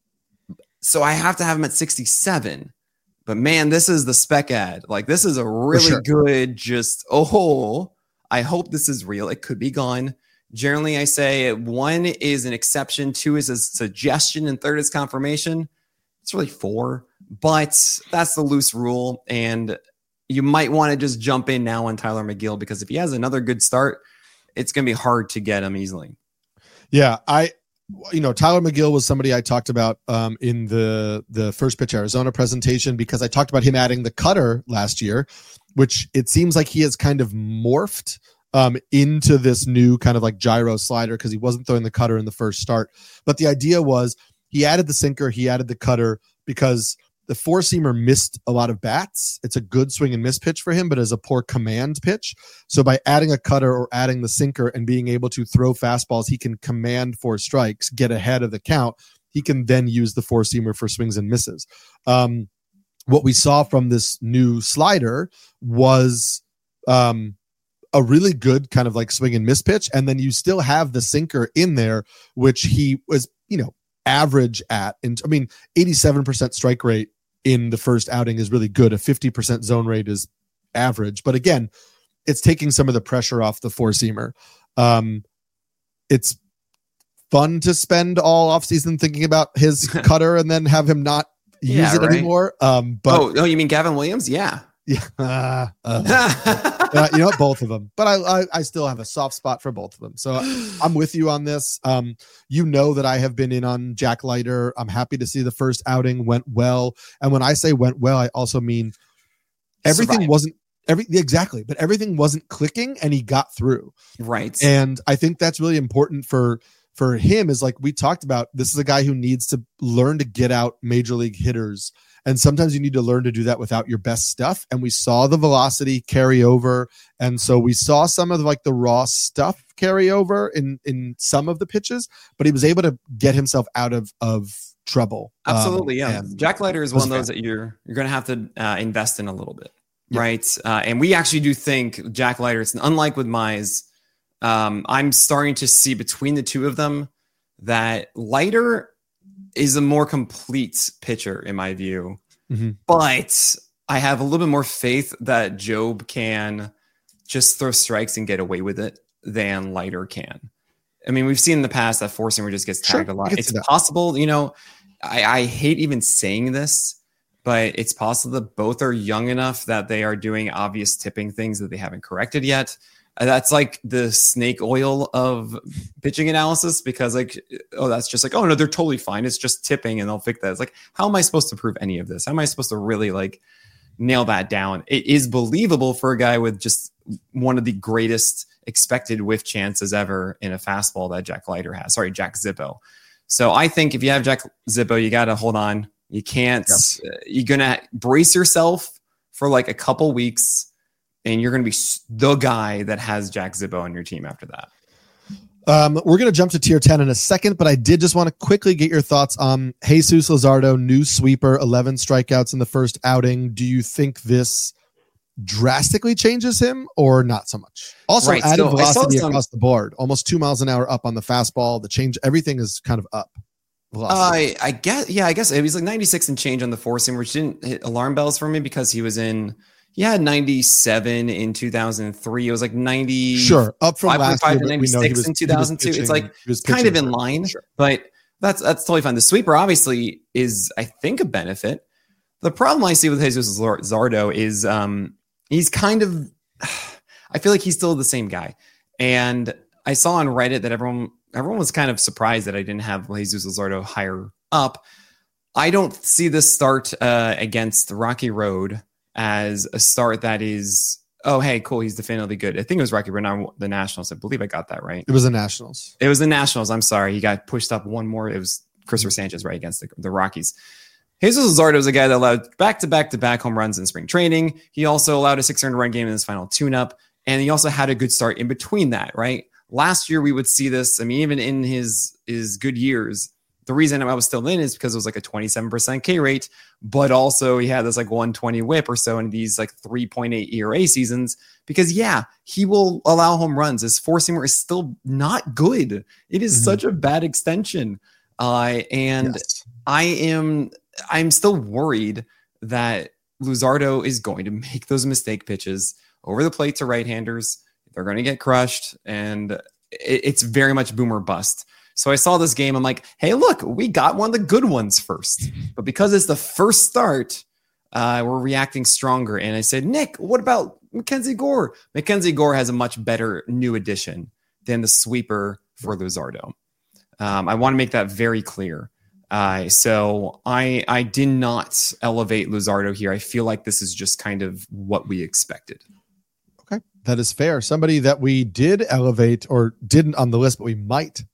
So I have to have him at sixty-seven. But man, this is the spec ad. Like, this is a really sure. good, just, oh, I hope this is real. It could be gone. Generally, I say one is an exception, two is a suggestion, and third is confirmation. It's really four. But that's the loose rule, and you might want to just jump in now on Tylor Megill, because if he has another good start, it's going to be hard to get him easily. Yeah, I, you know, Tylor Megill was somebody I talked about um, in the the First Pitch Arizona presentation, because I talked about him adding the cutter last year, which it seems like he has kind of morphed um, into this new kind of like gyro slider, because he wasn't throwing the cutter in the first start. But the idea was he added the sinker, he added the cutter, because the four seamer missed a lot of bats. It's a good swing and miss pitch for him, but as a poor command pitch. So by adding a cutter or adding the sinker and being able to throw fastballs, he can command four strikes, get ahead of the count. He can then use the four seamer for swings and misses. Um, what we saw from this new slider was um, a really good kind of like swing and miss pitch. And then you still have the sinker in there, which he was, you know, average at. And I mean, eighty-seven percent strike rate in the first outing is really good. A fifty percent zone rate is average, but again, it's taking some of the pressure off the four seamer. Um, it's fun to spend all off season thinking about his cutter and then have him not use yeah, it right. anymore. Um, but oh, oh, you mean Gavin Williams? Yeah. Yeah. Uh, uh, uh, you know what? Both of them, but I, I, I still have a soft spot for both of them. So I'm with you on this. Um, you know that I have been in on Jack Leiter. I'm happy to see the first outing went well. And when I say went well, I also mean everything Survive. wasn't every exactly, but everything wasn't clicking and he got through. Right. And I think that's really important for, for him, is like we talked about, this is a guy who needs to learn to get out major league hitters. And sometimes you need to learn to do that without your best stuff. And we saw the velocity carry over. And so we saw some of like the raw stuff carry over in, in some of the pitches, but he was able to get himself out of, of trouble. Absolutely. Um, yeah. Jack Leiter is one of those that you're, you're going to have to uh, invest in a little bit. Yeah. Right. Uh, and we actually do think Jack Leiter, it's unlike with Mize. Um, I'm starting to see between the two of them that Leiter is a more complete pitcher in my view, mm-hmm. but I have a little bit more faith that Job can just throw strikes and get away with it than Leiter can. I mean, we've seen in the past that four seamer just gets tagged sure, a lot. It's possible, you know, I, I hate even saying this, but it's possible that both are young enough that they are doing obvious tipping things that they haven't corrected yet. That's like the snake oil of pitching analysis, because like, oh, that's just like, oh no, they're totally fine. It's just tipping and they'll fix that. It's like, how am I supposed to prove any of this? How am I supposed to really like nail that down? It is believable for a guy with just one of the greatest expected whiff chances ever in a fastball that Jack Leiter has. Sorry, Jack Zippo. So I think if you have Jack Zippo, you got to hold on. You can't, yes. uh, you're going to brace yourself for like a couple weeks, and you're going to be the guy that has Jack Zippo on your team after that. Um, we're going to jump to tier ten in a second, but I did just want to quickly get your thoughts on Jesus Luzardo, new sweeper, eleven strikeouts in the first outing. Do you think this drastically changes him or not so much? Also, right, added so velocity some, across the board, almost two miles an hour up on the fastball. The change, everything is kind of up. I I guess yeah, I guess it was like ninety-six and change on the four seam, which didn't hit alarm bells for me because he was in he had ninety-seven in two thousand three. It was like ninety sure up from last year, to ninety-six in two thousand two. It's like it's kind of in line, sure. But that's that's totally fine. The sweeper obviously is, I think, a benefit. The problem I see with Jesus Luzardo is um, he's kind of I feel like he's still the same guy. And I saw on Reddit that everyone everyone was kind of surprised that I didn't have Jesus Luzardo higher up. I don't see this start uh, against Rocky Road as a start that is, oh, hey, cool, he's definitively good. I think it was Rocky Road, not the Nationals. I believe I got that right. It was the Nationals. It was the Nationals. I'm sorry. He got pushed up one more. It was Christopher Sanchez, right, against the, the Rockies. Jesus Luzardo is a guy that allowed back-to-back-to-back home runs in spring training. He also allowed a six hundred run game in his final tune-up, and he also had a good start in between that, right? Last year, we would see this. I mean, even in his, his good years, the reason I was still in is because it was like a twenty-seven percent K rate, but also he had this like one twenty whip or so in these like three point eight E R A seasons because, yeah, he will allow home runs. His four-seamer is still not good. It is mm-hmm. such a bad extension. Uh, and yes. I am I'm still worried that Luzardo is going to make those mistake pitches over the plate to right-handers. They're going to get crushed, and it, it's very much boom or bust. So I saw this game. I'm like, hey, look, we got one of the good ones first. But because it's the first start, uh, we're reacting stronger. And I said, Nick, what about Mackenzie Gore? Mackenzie Gore has a much better new addition than the sweeper for Luzardo. Um, I want to make that very clear. Uh, so I I did not elevate Luzardo here. I feel like this is just kind of what we expected. Okay, that is fair. Somebody that we did elevate or didn't on the list, but we might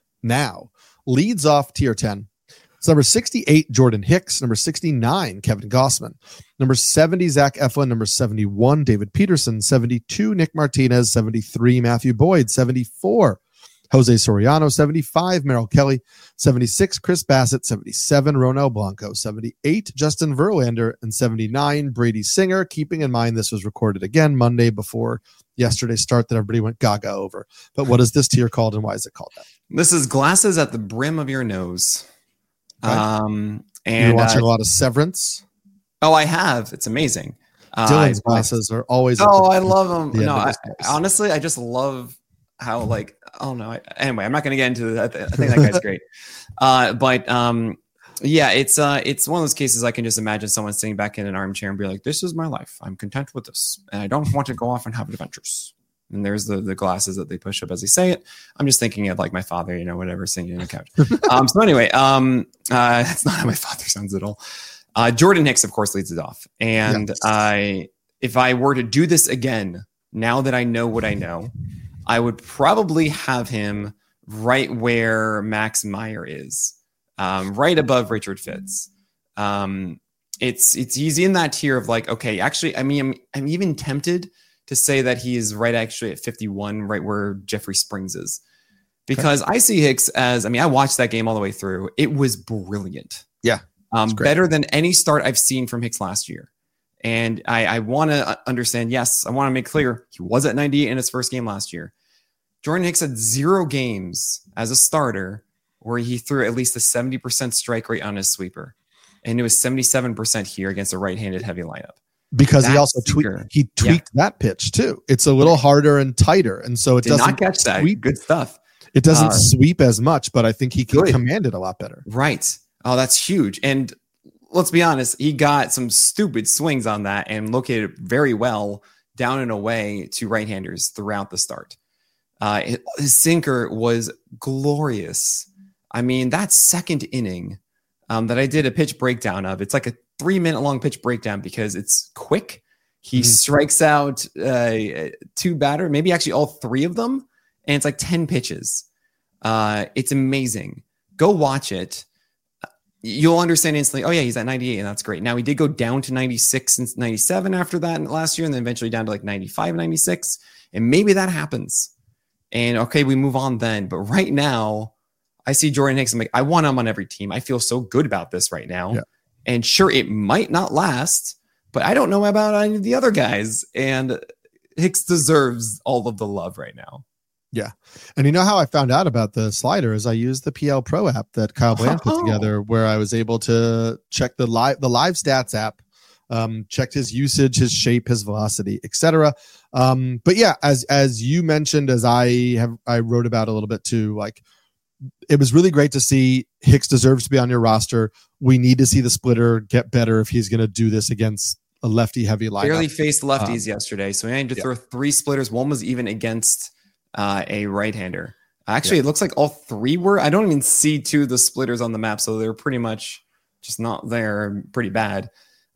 now leads off tier ten. It's number sixty-eight, Jordan Hicks. Number sixty-nine, Kevin Gossman. Number seventy, Zach Eflin. Number seventy-one, David Peterson. seventy-two, Nick Martinez. seventy-three, Matthew Boyd. seventy-four, Jose Soriano. seventy-five, Merrill Kelly. seventy-six, Chris Bassett. seventy-seven, Ronel Blanco. seventy-eight, Justin Verlander. And seventy-nine, Brady Singer. Keeping in mind this was recorded again Monday before yesterday's start that everybody went gaga over. But what is this tier called and why is it called that? This is glasses at the brim of your nose. Right. Um, and you're watching uh, a lot of Severance. Oh, I have. It's amazing. Dylan's uh, glasses are always. Oh, I love them. No, I, honestly, I just love how like. Oh no. I, anyway, I'm not going to get into that. I think that guy's great. Uh, but um, yeah, it's uh, it's one of those cases I can just imagine someone sitting back in an armchair and be like, "This is my life. I'm content with this, and I don't want to go off and have adventures." And there's the the glasses that they push up as they say it. I'm just thinking of like my father, you know, whatever, sitting on the couch. um, so anyway, um, uh, that's not how my father sounds at all. Uh, Jordan Hicks, of course, leads it off. And yes. I, if I were to do this again, now that I know what I know, I would probably have him right where Max Meyer is, um, right above Richard Fitz. Um, it's it's easy in that tier of like, okay, actually, I mean, I'm I'm even tempted to say that he is right actually at fifty-one, right where Jeffrey Springs is. Because okay. I see Hicks as, I mean, I watched that game all the way through. It was brilliant. Yeah. Um, better than any start I've seen from Hicks last year. And I, I want to understand, yes, I want to make clear, he was at ninety-eight in his first game last year. Jordan Hicks had zero games as a starter where he threw at least a seventy percent strike rate on his sweeper. And it was seventy-seven percent here against a right-handed heavy lineup. Because That's he also tweaked he tweaked yeah. that pitch too. It's a little harder and tighter, and so it Did doesn't not catch that. Sweep. Good stuff. It doesn't uh, sweep as much, but I think he can good. command it a lot better. Right. Oh, that's huge. And let's be honest, he got some stupid swings on that and located very well down and away to right-handers throughout the start. Uh, his sinker was glorious. I mean, that second inning um, that I did a pitch breakdown of, it's like a three minute long pitch breakdown because it's quick. He mm-hmm. strikes out uh, two batter, maybe actually all three of them. And it's like ten pitches. Uh, it's amazing. Go watch it. You'll understand instantly. Oh yeah, he's at ninety-eight and that's great. Now he did go down to ninety-six and ninety-seven after that last year. And then eventually down to like ninety-five, ninety-six. And maybe that happens. And okay, we move on then. But right now I see Jordan Hicks. I'm like, I want him on every team. I feel so good about this right now. Yeah. And sure, it might not last, but I don't know about any of the other guys. And Hicks deserves all of the love right now. Yeah. And you know how I found out about the slider is I used the P L Pro app that Kyle Bland put together, where I was able to check the live the live stats app, um, checked his usage, his shape, his velocity, et cetera. Um, but yeah, as as you mentioned, as I have I wrote about a little bit too, like it was really great to see Hicks deserves to be on your roster. We need to see the splitter get better if he's going to do this against a lefty heavy lineup. Barely faced lefties um, yesterday, so he had to yeah. throw three splitters. One was even against Uh, a right-hander. Actually, yeah. It looks like all three were. I don't even see two of the splitters on the map, so they're pretty much just not there. Pretty bad.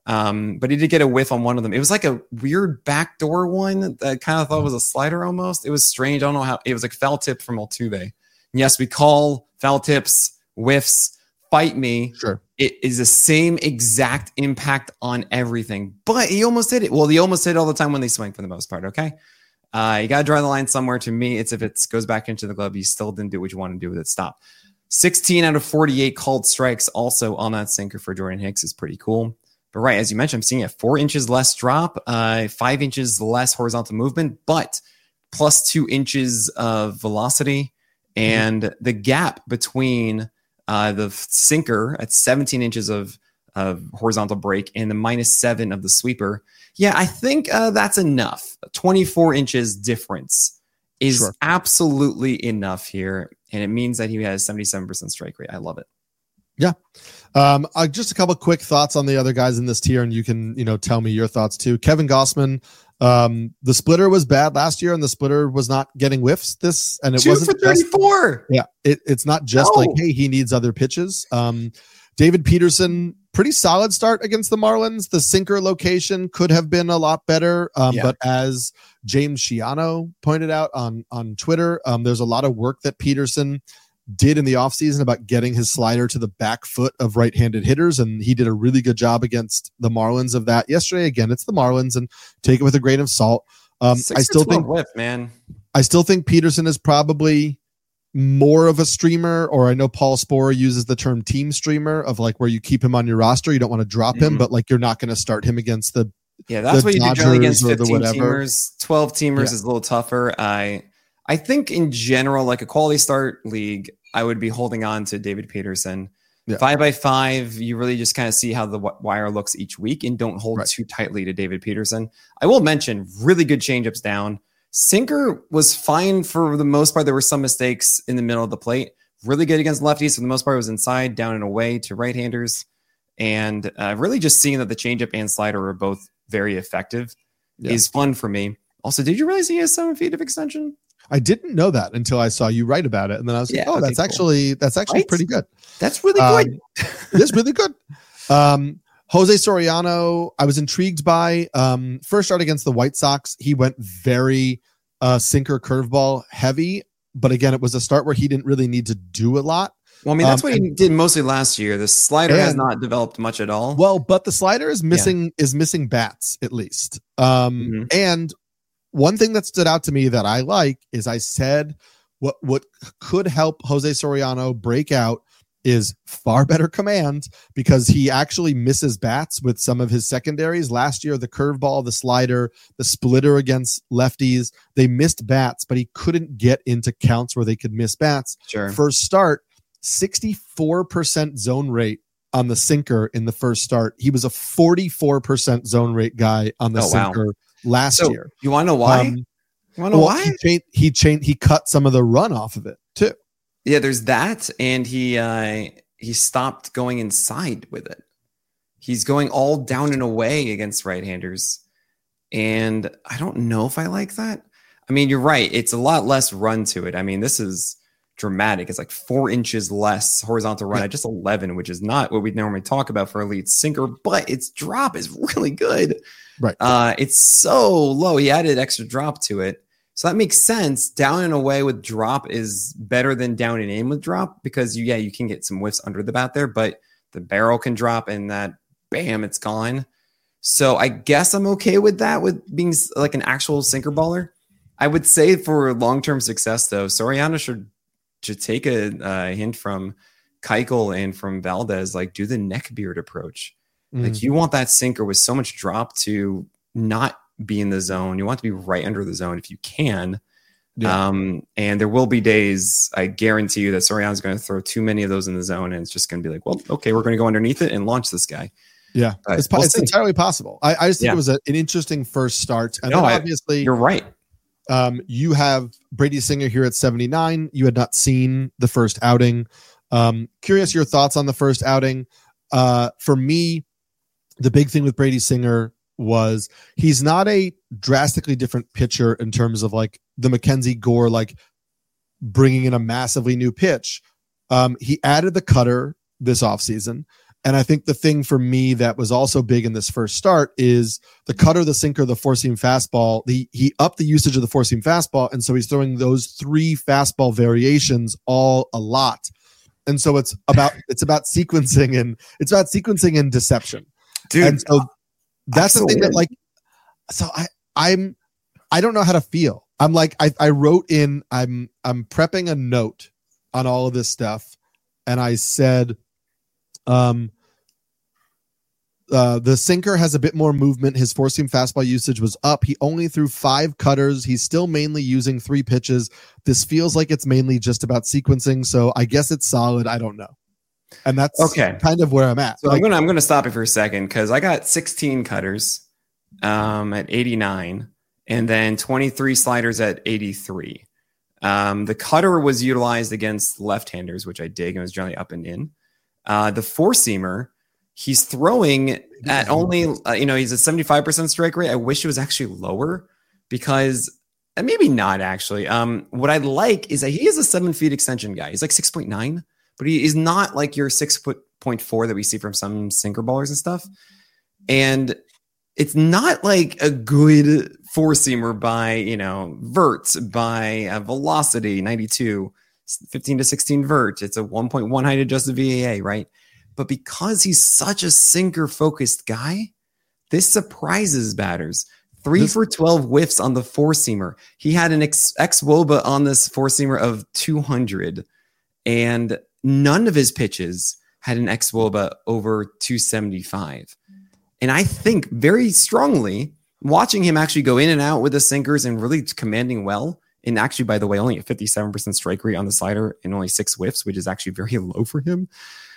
Um, but he did get a whiff on one of them. It was like a weird backdoor one that I kind of thought was a slider almost. It was strange. I don't know how. It was like foul tip from Altuve. And yes, we call foul tips whiffs. Fight me. Sure. It is the same exact impact on everything. But he almost hit it. Well, he almost hit it all the time when they swing for the most part. Okay. Uh, you got to draw the line somewhere. To me, it's if it goes back into the glove, you still didn't do what you want to do with it. Stop. sixteen out of forty-eight called strikes also on that sinker for Jordan Hicks is pretty cool. But right, as you mentioned, I'm seeing a four inches less drop, uh, five inches less horizontal movement, but plus two inches of velocity. And mm-hmm. the gap between uh, the sinker at seventeen inches of, of horizontal break and the minus seven of the sweeper. Yeah, I think uh, that's enough. twenty-four inches difference is sure. absolutely enough here. And it means that he has seventy-seven percent strike rate. I love it. Yeah. Um, uh, just a couple of quick thoughts on the other guys in this tier, and you can, you know, tell me your thoughts too. Kevin Gossman, um, the splitter was bad last year, and the splitter was not getting whiffs this, and it Two wasn't for thirty-four. Just, yeah, it, it's not just no. like, hey, he needs other pitches. Um, David Peterson, pretty solid start against the Marlins. The sinker location could have been a lot better. Um, yeah. But as James Shiano pointed out on, on Twitter, um, there's a lot of work that Peterson did in the offseason about getting his slider to the back foot of right-handed hitters. And he did a really good job against the Marlins of that yesterday. Again, it's the Marlins, and take it with a grain of salt. Um, I still think, whip, man. I still think Peterson is probably more of a streamer, or I know Paul Sporer uses the term team streamer, of like where you keep him on your roster. You don't want to drop mm-hmm. him, but like you're not going to start him against the yeah. That's what you do generally against fifteen teamers. twelve teamers yeah. is a little tougher. I I think in general, like a quality start league, I would be holding on to David Peterson. Yeah. Five by five, you really just kind of see how the wire looks each week, and don't hold right. too tightly to David Peterson. I will mention really good changeups down. Sinker was fine for the most part. There were some mistakes in the middle of the plate. Really good against lefties. For the most part, it was inside, down and away to right-handers. And uh, really just seeing that the changeup and slider are both very effective yeah. is fun for me. Also, did you realize he has seven feet of extension? I didn't know that until I saw you write about it. And then I was like, yeah, oh, okay, that's cool. actually that's actually right? pretty good. That's really good. Um, it's really good. Um, Jose Soriano, I was intrigued by. Um, first start against the White Sox, he went very uh, sinker curveball heavy. But again, it was a start where he didn't really need to do a lot. Well, I mean, that's um, what and, he did mostly last year. The slider and, has not developed much at all. Well, but the slider is missing yeah. is missing bats, at least. Um, mm-hmm. And one thing that stood out to me that I like is I said what what could help Jose Soriano break out is far better command, because he actually misses bats with some of his secondaries. Last year, the curveball, the slider, the splitter against lefties, they missed bats, but he couldn't get into counts where they could miss bats. Sure. First start, sixty-four percent zone rate on the sinker in the first start. He was a forty-four percent zone rate guy on the oh, sinker wow. last so, year. You want to know why? Um, you want to know well, why? He changed, he changed, he cut some of the run off of it too. Yeah, there's that, and he uh, he stopped going inside with it. He's going all down and away against right-handers, and I don't know if I like that. I mean, you're right. It's a lot less run to it. I mean, this is dramatic. It's like four inches less horizontal run at just eleven, which is not what we normally talk about for elite sinker, but its drop is really good. Right. Uh, it's so low. He added extra drop to it. So that makes sense. Down and away with drop is better than down and in with drop, because you, yeah, you can get some whiffs under the bat there, but the barrel can drop and that bam, it's gone. So I guess I'm okay with that, with being like an actual sinker baller. I would say for long-term success though, Soriano should, should take a uh, hint from Keuchel and from Valdez, like do the neckbeard approach. Mm. Like you want that sinker with so much drop to not be in the zone. You want to be right under the zone if you can. Yeah. Um, and there will be days, I guarantee you, that Soriano's going to throw too many of those in the zone, and it's just going to be like, well, okay, we're going to go underneath it and launch this guy. Yeah, but it's, we'll it's entirely possible. I, I just think yeah. it was a, an interesting first start. And no, then obviously, I, you're right. Um, you have Brady Singer here at seventy-nine. You had not seen the first outing. Um, curious your thoughts on the first outing. Uh, for me, the big thing with Brady Singer was he's not a drastically different pitcher in terms of like the Mackenzie Gore, like bringing in a massively new pitch. Um, he added the cutter this offseason. And I think the thing for me that was also big in this first start is the cutter, the sinker, the four seam fastball. The, he upped the usage of the four seam fastball. And so he's throwing those three fastball variations all a lot. And so it's about, it's about sequencing and it's about sequencing and deception. Dude. And so that's the thing that like, so I, I'm, I don't know how to feel. I'm like, I, I wrote in, I'm, I'm prepping a note on all of this stuff. And I said, um, uh, the sinker has a bit more movement. His four seam fastball usage was up. He only threw five cutters. He's still mainly using three pitches. This feels like it's mainly just about sequencing. So I guess it's solid. I don't know. And that's okay. kind of where I'm at. So like, I'm gonna I'm gonna stop it for a second because I got sixteen cutters um, at eighty-nine, and then twenty-three sliders at eighty-three. Um, the cutter was utilized against left-handers, which I dig, and was generally up and in. Uh, the four-seamer, he's throwing at only uh, you know he's at seventy-five percent strike rate. I wish it was actually lower because and maybe not actually. Um, what I like is that he is a seven feet extension guy. He's like six point nine. But he is not like your six foot point four that we see from some sinker ballers and stuff. And it's not like a good four seamer by, you know, vert, by a velocity, ninety-two, fifteen to sixteen vert. It's a one point one height adjusted V A A, right? But because he's such a sinker focused guy, this surprises batters. Three this- for twelve whiffs on the four seamer. He had an ex W O B A on this four seamer of two hundred. And none of his pitches had an X W O B A over two seventy-five. And I think very strongly watching him actually go in and out with the sinkers and really commanding well. And actually, by the way, only a fifty-seven percent strike rate on the slider and only six whiffs, which is actually very low for him.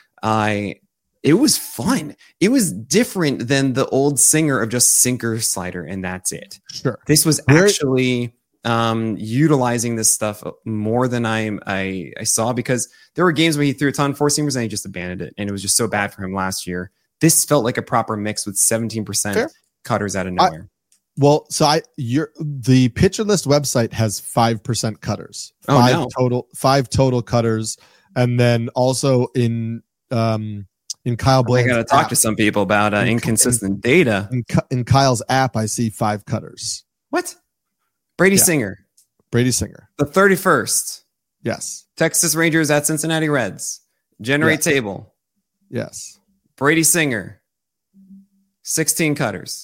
I, it was fun. It was different than the old Singer of just sinker slider. And that's it. Sure. This was actually um utilizing this stuff more than I, I I saw because there were games where he threw a ton of four seamers and he just abandoned it, and it was just so bad for him last year. This felt like a proper mix with seventeen percent Fair. Cutters out of nowhere. I, well, so I you're the Pitcher List website has five percent cutters, five oh, no. total, five total cutters, and then also in um in Kyle Bland's I got to talk app, to some people about uh, in, inconsistent in, data. In, in Kyle's app, I see five cutters. What? Brady yeah. Singer. Brady Singer. The thirty-first. Yes. Texas Rangers at Cincinnati Reds. Generate yes. table. Yes. Brady Singer. sixteen cutters.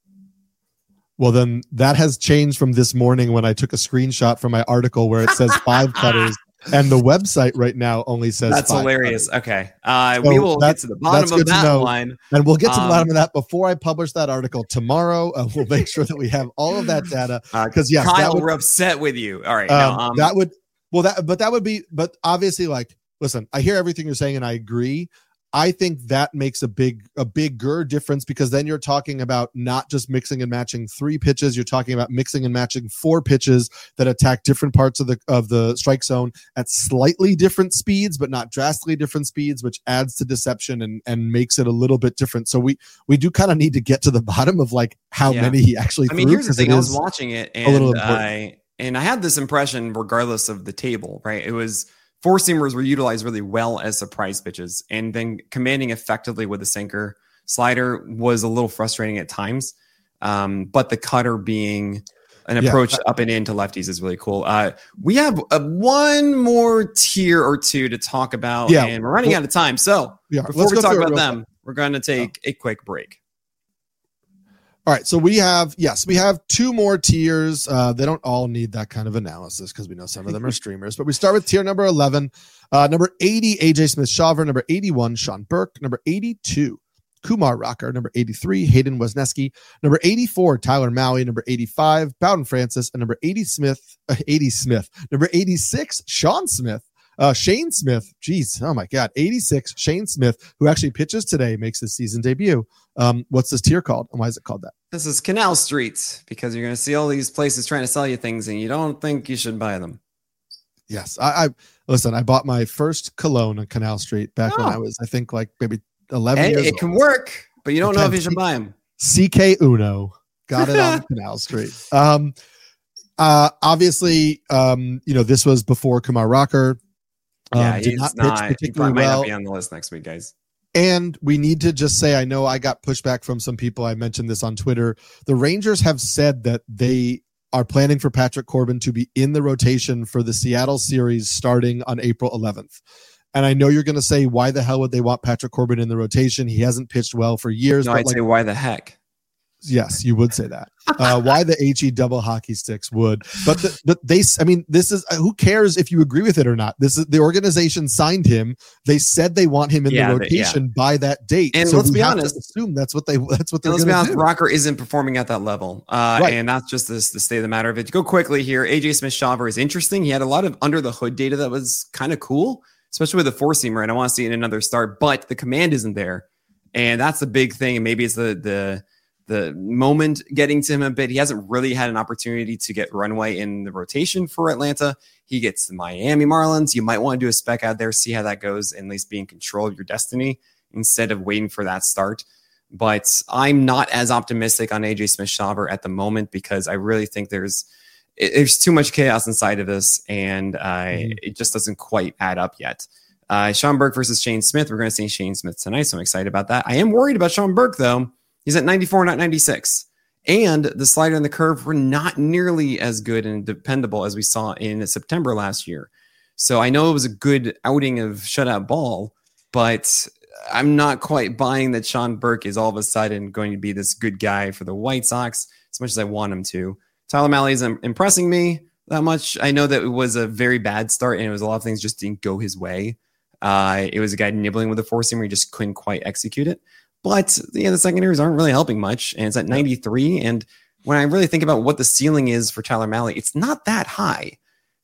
Well, then that has changed from this morning when I took a screenshot from my article where it says five cutters. And the website right now only says that's five hilarious. cutters. Okay. Uh, so we will get to the bottom of that line. And we'll get to the um, bottom of that before I publish that article tomorrow. Uh, we'll make sure that we have all of that data. Because, uh, yes, Kyle, would, we're upset with you. All right. Um, now, um, that would, well, that, but that would be, but obviously, like, listen, I hear everything you're saying and I agree. I think that makes a big, a bigger difference because then you're talking about not just mixing and matching three pitches. You're talking about mixing and matching four pitches that attack different parts of the, of the strike zone at slightly different speeds, but not drastically different speeds, which adds to deception and, and makes it a little bit different. So we, we do kind of need to get to the bottom of like how yeah. many he actually I mean, threw, here's the thing. I was watching it and I, and I had this impression regardless of the table, right? It was, four seamers were utilized really well as surprise pitches, and then commanding effectively with the sinker. Slider was a little frustrating at times, um, but the cutter being an approach yeah. up and in to lefties is really cool. Uh, we have uh, one more tier or two to talk about, yeah. and we're running well, out of time. So yeah. before Let's we talk about them, quick. we're going to take oh. a quick break. All right, so we have, yes, we have two more tiers. Uh, they don't all need that kind of analysis because we know some of them are streamers. But we start with tier number eleven. Uh, number eighty, A J Smith-Shawver. Number eighty-one, Sean Burke. Number eighty-two, Kumar Rocker. Number eighty-three, Hayden Wesneski. Number eighty-four, Tyler Maui. Number eighty-five, Bowden Francis. And number eighty Smith, uh, eighty Smith. Number eighty-six, Sean Smith. Uh, Shane Smith, geez, oh my God, eighty-six, Shane Smith, who actually pitches today, makes his season debut. Um, what's this tier called, and why is it called that? This is Canal Street, because you're going to see all these places trying to sell you things, and you don't think you should buy them. Yes, I, I listen. I bought my first cologne on Canal Street back oh. when I was, I think, like maybe eleven hey, years. It old. Can work, but you don't know if you should buy them. C K Uno got it on Canal Street. Um, uh, obviously, um, you know, this was before Kumar Rocker. Yeah, um, did not pitch not, particularly he might well. not be on the list next week, guys. And we need to just say, I know I got pushback from some people. I mentioned this on Twitter. The Rangers have said that they are planning for Patrick Corbin to be in the rotation for the Seattle series starting on April eleventh. And I know you're going to say, why the hell would they want Patrick Corbin in the rotation? He hasn't pitched well for years. No, but I'd like, say, why the heck? Yes, you would say that. Uh, why the H E double hockey sticks would, but the, but they, I mean, this is who cares if you agree with it or not. This is the organization signed him. They said they want him in yeah, the rotation yeah. by that date. And so let's we be have honest, to assume that's what they that's what they're let's going be honest. do. Rocker isn't performing at that level, uh, right. and that's just this, the state of the matter of it. To go quickly here, A J Smith-Shawver is interesting. He had a lot of under the hood data that was kind of cool, especially with the four seamer, and I want to see it in another start. But the command isn't there, and that's the big thing. And maybe it's the the the moment getting to him a bit. He hasn't really had an opportunity to get runway in the rotation for Atlanta. He gets the Miami Marlins. You might want to do a spec out there, see how that goes, and at least be in control of your destiny instead of waiting for that start. But I'm not as optimistic on A J Smith-Shawver at the moment because I really think there's it, there's too much chaos inside of this, and uh, mm-hmm. it just doesn't quite add up yet. Uh, Sean Burke versus Shane Smith. We're going to see Shane Smith tonight, so I'm excited about that. I am worried about Sean Burke, though. He's at ninety-four, not ninety-six. And the slider and the curve were not nearly as good and dependable as we saw in September last year. So I know it was a good outing of shutout ball, but I'm not quite buying that Sean Burke is all of a sudden going to be this good guy for the White Sox as much as I want him to. Tyler Mahle isn't impressing me that much. I know that it was a very bad start and it was a lot of things just didn't go his way. Uh, it was a guy nibbling with a four-seamer. He just couldn't quite execute it. But yeah, the secondaries aren't really helping much, and it's at ninety-three. And when I really think about what the ceiling is for Tyler Mahle, it's not that high.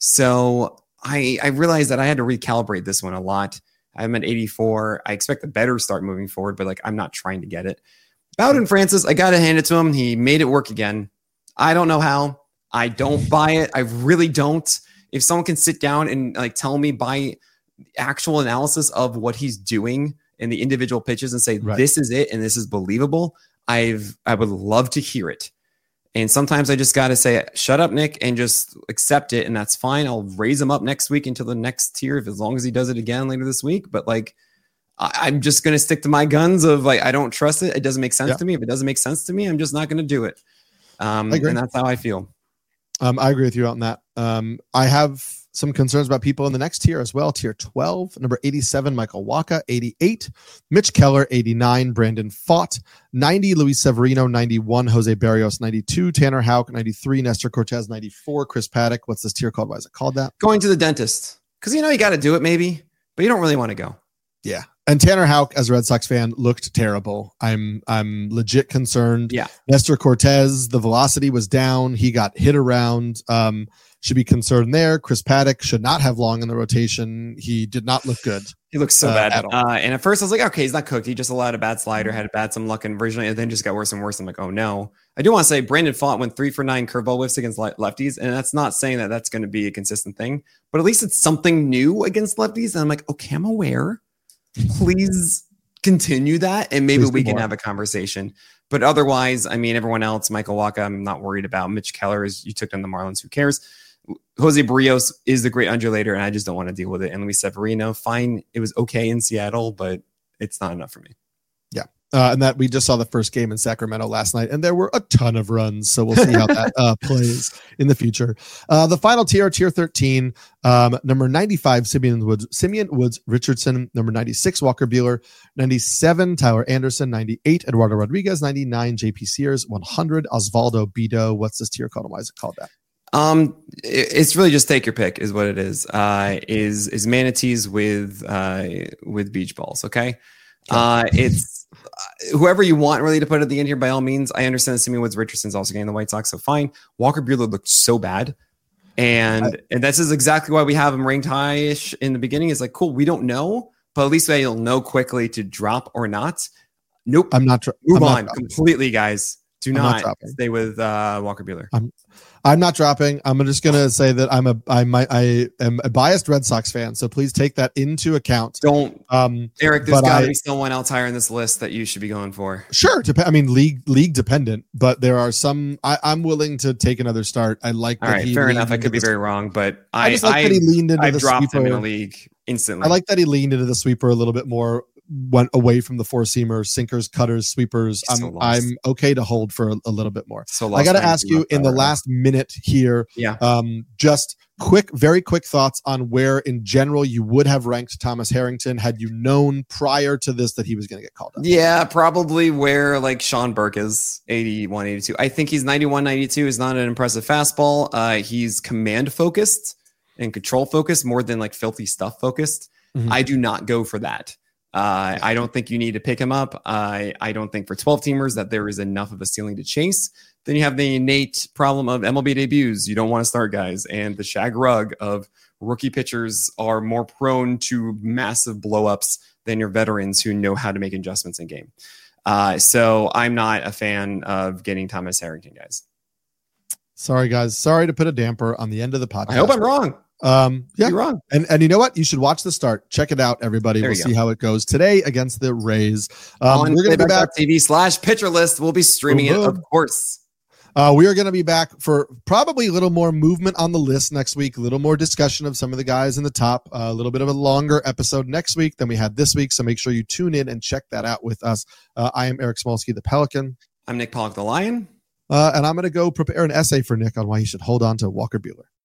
So I I realized that I had to recalibrate this one a lot. I'm at eighty-four. I expect a better start moving forward, but like I'm not trying to get it. Bowden Francis, I got to hand it to him. He made it work again. I don't know how. I don't buy it. I really don't. If someone can sit down and like tell me by actual analysis of what he's doing in the individual pitches and say, right. this is it. And this is believable. I've, I would love to hear it. And sometimes I just got to say, shut up, Nick, and just accept it. And that's fine. I'll raise him up next week into the next tier if as long as he does it again later this week. But like, I, I'm just going to stick to my guns of like, I don't trust it. It doesn't make sense yeah. to me. If it doesn't make sense to me, I'm just not going to do it. Um, and that's how I feel. Um, I agree with you on that. Um, I have some concerns about people in the next tier as well. Tier twelve, number eighty-seven, Michael Wacha, eighty-eight, Mitch Keller, eighty-nine, Brandon Pfaadt, ninety, Luis Severino, ninety-one, Jose Barrios, ninety-two, Tanner Houck, ninety-three, Nestor Cortez, ninety-four, Chris Paddock. What's this tier called? Why is it called that? Going to the dentist. Because you know you got to do it maybe, but you don't really want to go. Yeah. And Tanner Houck, as a Red Sox fan, looked terrible. I'm I'm legit concerned. Yeah. Nestor Cortez, the velocity was down. He got hit around. Um, should be concerned there. Chris Paddock should not have long in the rotation. He did not look good. He looks so uh, bad. At all. Uh, and at first I was like, okay, he's not cooked. He just allowed a bad slider, had a bad some luck and originally, and then just got worse and worse. I'm like, oh no. I do want to say Brandon Pfaadt went three for nine curveball whiffs against lefties. And that's not saying that that's going to be a consistent thing, but at least it's something new against lefties. And I'm like, okay, I'm aware. Please continue that. And maybe Please we can more. have a conversation. But otherwise, I mean, everyone else, Michael Wacha, I'm not worried about. Mitch Keller, is you took down the Marlins. Who cares? Jose Barrios is the great undulator, and I just don't want to deal with it. And Luis Severino, fine. It was okay in Seattle, but it's not enough for me. Yeah. Uh, and that we just saw the first game in Sacramento last night, and there were a ton of runs. So we'll see how that uh, plays in the future. Uh, the final tier, tier thirteen, um, number ninety-five, Simeon Woods, Simeon Woods Richardson, number ninety-six, Walker Buehler, ninety-seven, Tyler Anderson, ninety-eight, Eduardo Rodriguez, ninety-nine, J P Sears, one hundred, Osvaldo Bido. What's this tier called? Why is it called that? Um, it's really just take your pick is what it is. Uh, is is manatees with uh with beach balls, okay? Uh, it's uh, whoever you want really to put at the end here, by all means. I understand that Simeon Woods Richardson's also getting the White Sox, so fine. Walker Buehler looked so bad. And I, and this is exactly why we have him ranked high-ish in the beginning. It's like, cool, we don't know, but at least they'll know quickly to drop or not. Nope. I'm not. Tra- Move I'm on not completely, guys. Do I'm not, not stay with uh, Walker Buehler. I'm, I'm not dropping. I'm just going to say that I'm a I might I am a biased Red Sox fan, so please take that into account. Don't, um, Eric. There's got to be someone else higher in this list that you should be going for. Sure, dep- I mean league league dependent, but there are some. I, I'm willing to take another start. I like. All that right, he fair enough. I could be the, very wrong, but I, I just like I, that he leaned into I've the dropped sweeper. him in a league instantly. I like that he leaned into the sweeper a little bit more. Went away from the four seamer, sinkers, cutters, sweepers. So I'm lost. I'm okay to hold for a, a little bit more. So I got to ask you in the last minute here. Yeah. Um, just quick, very quick thoughts on where, in general, you would have ranked Thomas Harrington had you known prior to this that he was going to get called up. Yeah, probably where like Sean Burke is eighty-one, eighty-two. I think he's ninety-one, ninety-two is not an impressive fastball. Uh, he's command focused and control focused more than like filthy stuff focused. Mm-hmm. I do not go for that. Uh, I don't think you need to pick him up. I I don't think for twelve teamers that there is enough of a ceiling to chase. Then you have the innate problem of M L B debuts. You don't want to start guys, and the shag rug of rookie pitchers are more prone to massive blowups than your veterans who know how to make adjustments in game. Uh, so I'm not a fan of getting Thomas Harrington, guys. Sorry, guys. Sorry to put a damper on the end of the podcast. I hope I'm wrong. Um, yeah, You're wrong. And and you know what? You should watch the start. Check it out, everybody. There we'll see go. how it goes today against the Rays. Um, On we're going to be back. T V slash pitcher list. We'll be streaming Boom, it, boom. of course. Uh, we are going to be back for probably a little more movement on the list next week, a little more discussion of some of the guys in the top, uh, a little bit of a longer episode next week than we had this week. So make sure you tune in and check that out with us. Uh, I am Eric Smolsky, the Pelican. I'm Nick Pollock, the Lion. Uh, and I'm going to go prepare an essay for Nick on why he should hold on to Walker Buehler.